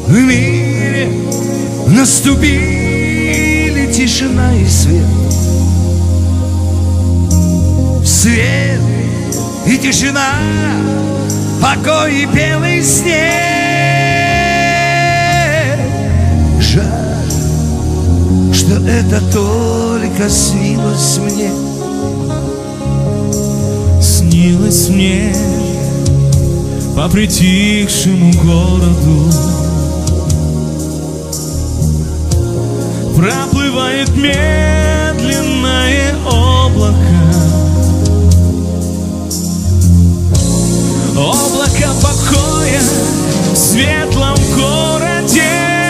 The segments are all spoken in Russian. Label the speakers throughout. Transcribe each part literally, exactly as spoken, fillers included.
Speaker 1: В мире наступили тишина и свет. Свет и тишина, покой и белый снег. Жаль, что это только снилось мне.
Speaker 2: Снилось мне по притихшему городу. Проплывает медленное облако. Облако покоя в светлом городе.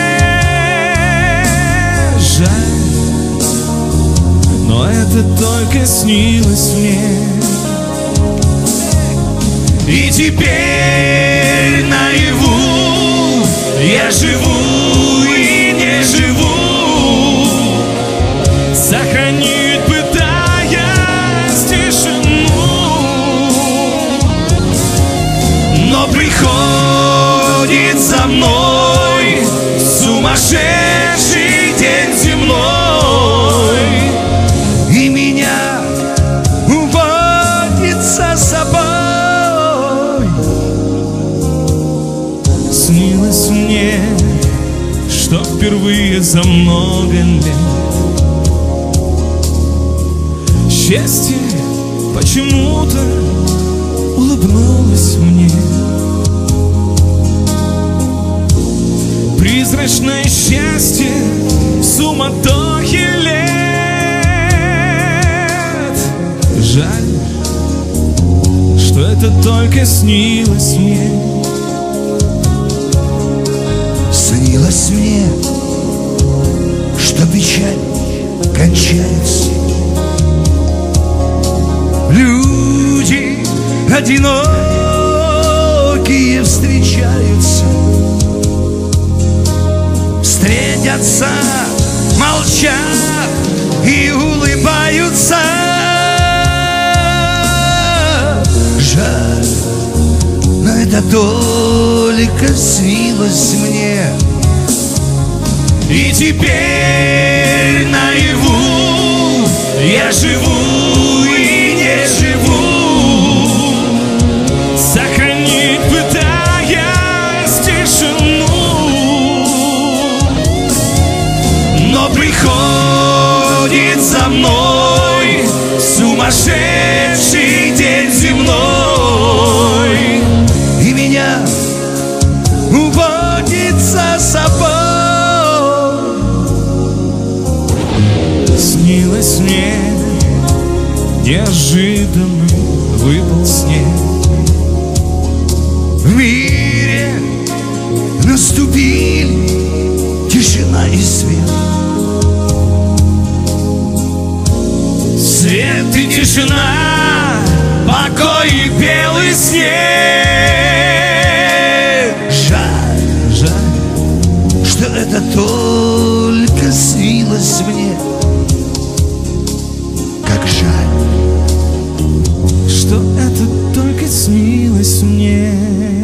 Speaker 2: Жаль, но это только снилось мне. И теперь наяву я живу и не живу, сохранить пытаясь тишину. Но приходит за мной сумасшедший день земной,
Speaker 1: И меня уводит за собой.
Speaker 2: Снилось мне, что впервые за много лет счастье почему-то улыбнулось мне. Призрачное счастье в суматохе лет. Жаль, что это только снилось мне.
Speaker 1: Снилось мне, что печаль кончается. Люди одинокие встречаются, встретятся, молчат и улыбаются. Жаль, но это только снилось мне.
Speaker 2: И теперь наяву я живу и не живу, сохранить пытаясь тишину. Но приходит за мной сумасшедший день земной,
Speaker 1: И меня уводит за собой.
Speaker 2: Снилось мне, неожиданно выпал снег.
Speaker 1: В мире наступили тишина и свет.
Speaker 2: Свет и тишина, покой и белый снег.
Speaker 1: Жаль,
Speaker 2: Жаль,
Speaker 1: что это только снилось мне. Как жаль,
Speaker 2: что это только снилось мне.